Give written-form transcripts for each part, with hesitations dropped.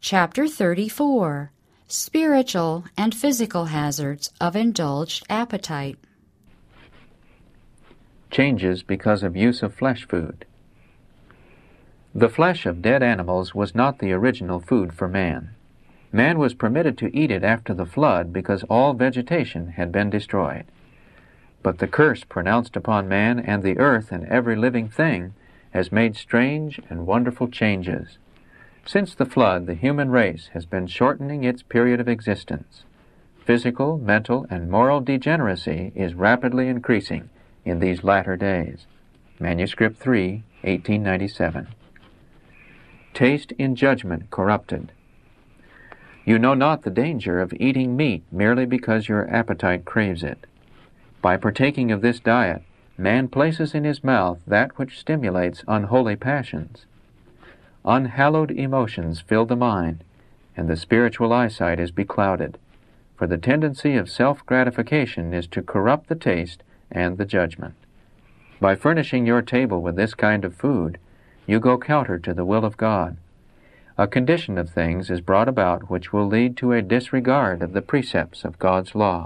Chapter 34. Spiritual and Physical Hazards of Indulged Appetite. Changes because of use of flesh food. The flesh of dead animals was not the original food for man. Man was permitted to eat it after the flood because all vegetation had been destroyed. But the curse pronounced upon man and the earth and every living thing has made strange and wonderful changes. Since the flood, the human race has been shortening its period of existence. Physical, mental, and moral degeneracy is rapidly increasing in these latter days. Manuscript 3, 1897. Taste in judgment corrupted. You know not the danger of eating meat merely because your appetite craves it. By partaking of this diet, man places in his mouth that which stimulates unholy passions. Unhallowed emotions fill the mind, and the spiritual eyesight is beclouded, for the tendency of self-gratification is to corrupt the taste and the judgment. By furnishing your table with this kind of food, you go counter to the will of God. A condition of things is brought about which will lead to a disregard of the precepts of God's law.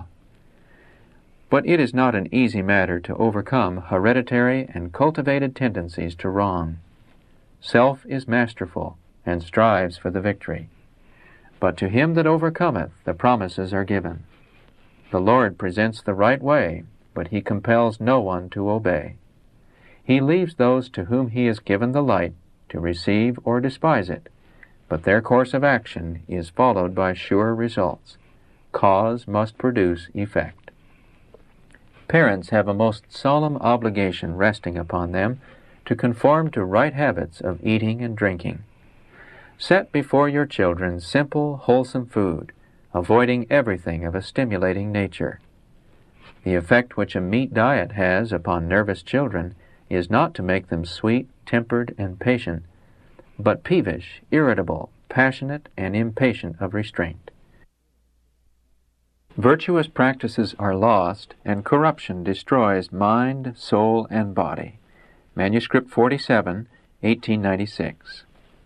But it is not an easy matter to overcome hereditary and cultivated tendencies to wrong. Self is masterful, and strives for the victory. But to him that overcometh, the promises are given. The Lord presents the right way, but he compels no one to obey. He leaves those to whom he has given the light to receive or despise it, but their course of action is followed by sure results. Cause must produce effect. Parents have a most solemn obligation resting upon them to conform to right habits of eating and drinking. Set before your children simple, wholesome food, avoiding everything of a stimulating nature. The effect which a meat diet has upon nervous children is not to make them sweet, tempered, and patient, but peevish, irritable, passionate, and impatient of restraint. Virtuous practices are lost, and corruption destroys mind, soul, and body. Manuscript 47, 1896.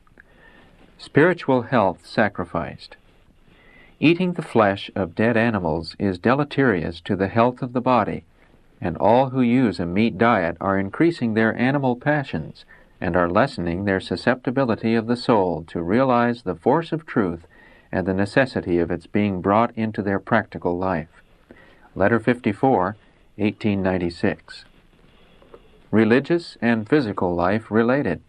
Spiritual health sacrificed. Eating the flesh of dead animals is deleterious to the health of the body, and all who use a meat diet are increasing their animal passions and are lessening their susceptibility of the soul to realize the force of truth and the necessity of its being brought into their practical life. Letter 54, 1896. Religious and physical life related.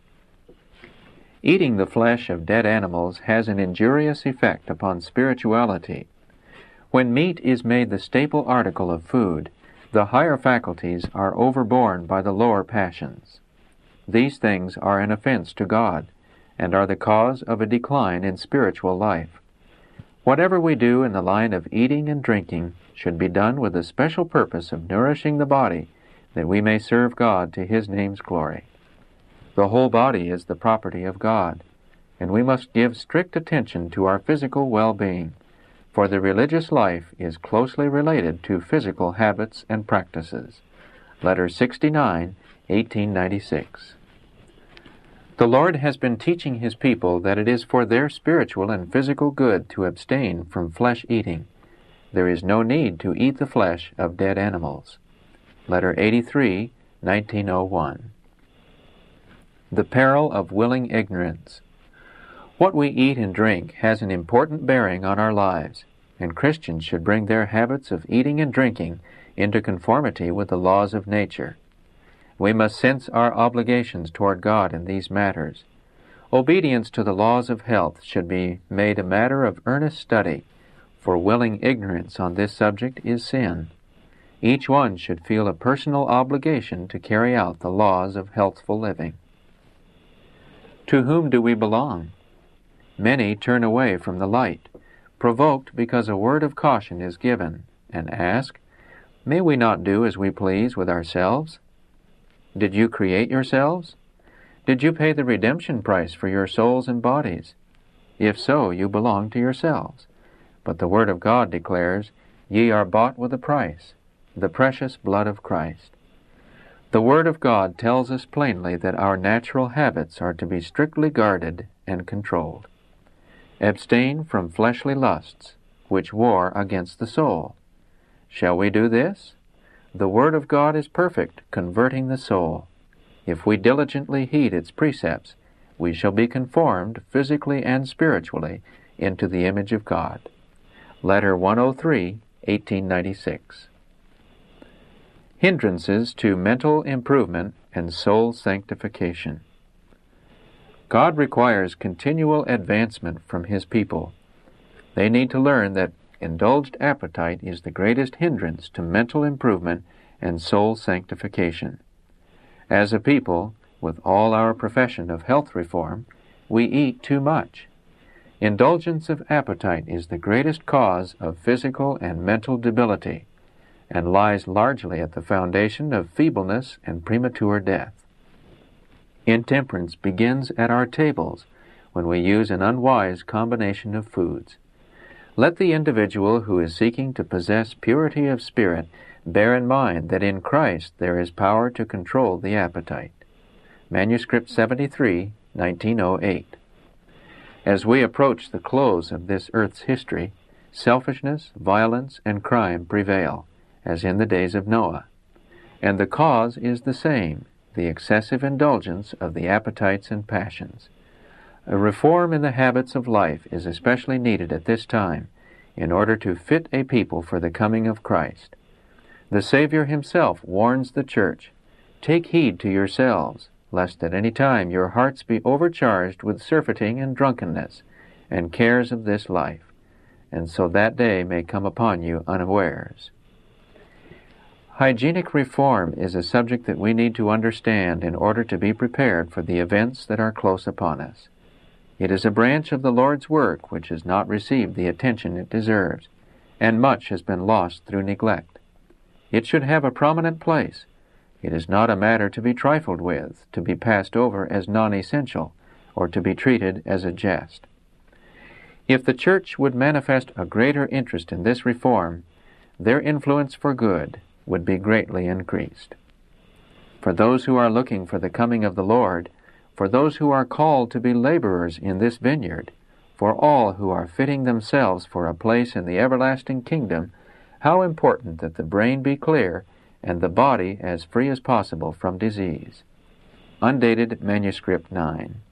Eating the flesh of dead animals has an injurious effect upon spirituality. When meat is made the staple article of food, the higher faculties are overborne by the lower passions. These things are an offense to God, and are the cause of a decline in spiritual life. Whatever we do in the line of eating and drinking should be done with the special purpose of nourishing the body, that we may serve God to His name's glory. The whole body is the property of God, and we must give strict attention to our physical well-being, for the religious life is closely related to physical habits and practices. Letter 69, 1896. The Lord has been teaching His people that it is for their spiritual and physical good to abstain from flesh eating. There is no need to eat the flesh of dead animals. Letter 83, 1901. The peril of willing ignorance. What we eat and drink has an important bearing on our lives, and Christians should bring their habits of eating and drinking into conformity with the laws of nature. We must sense our obligations toward God in these matters. Obedience to the laws of health should be made a matter of earnest study, for willing ignorance on this subject is sin. Each one should feel a personal obligation to carry out the laws of healthful living. To whom do we belong? Many turn away from the light, provoked because a word of caution is given, and ask, "May we not do as we please with ourselves? Did you create yourselves? Did you pay the redemption price for your souls and bodies? If so, you belong to yourselves. But the Word of God declares, 'Ye are bought with a price, the precious blood of Christ.' The Word of God tells us plainly that our natural habits are to be strictly guarded and controlled. Abstain from fleshly lusts, which war against the soul. Shall we do this? The Word of God is perfect, converting the soul. If we diligently heed its precepts, we shall be conformed, physically and spiritually, into the image of God. Letter 103, 1896. Hindrances to mental improvement and soul sanctification. God requires continual advancement from His people. They need to learn that indulged appetite is the greatest hindrance to mental improvement and soul sanctification. As a people, with all our profession of health reform, we eat too much. Indulgence of appetite is the greatest cause of physical and mental debility, and lies largely at the foundation of feebleness and premature death. Intemperance begins at our tables when we use an unwise combination of foods. Let the individual who is seeking to possess purity of spirit bear in mind that in Christ there is power to control the appetite. Manuscript 73, 1908. As we approach the close of this earth's history, selfishness, violence, and crime prevail, as in the days of Noah. And the cause is the same, the excessive indulgence of the appetites and passions. A reform in the habits of life is especially needed at this time in order to fit a people for the coming of Christ. The Savior Himself warns the church, "Take heed to yourselves, lest at any time your hearts be overcharged with surfeiting and drunkenness, and cares of this life, and so that day may come upon you unawares." Hygienic reform is a subject that we need to understand in order to be prepared for the events that are close upon us. It is a branch of the Lord's work which has not received the attention it deserves, and much has been lost through neglect. It should have a prominent place. It is not a matter to be trifled with, to be passed over as non-essential, or to be treated as a jest. If the Church would manifest a greater interest in this reform, their influence for good would be greatly increased. For those who are looking for the coming of the Lord, for those who are called to be laborers in this vineyard, for all who are fitting themselves for a place in the everlasting kingdom, how important that the brain be clear and the body as free as possible from disease. Undated Manuscript 9.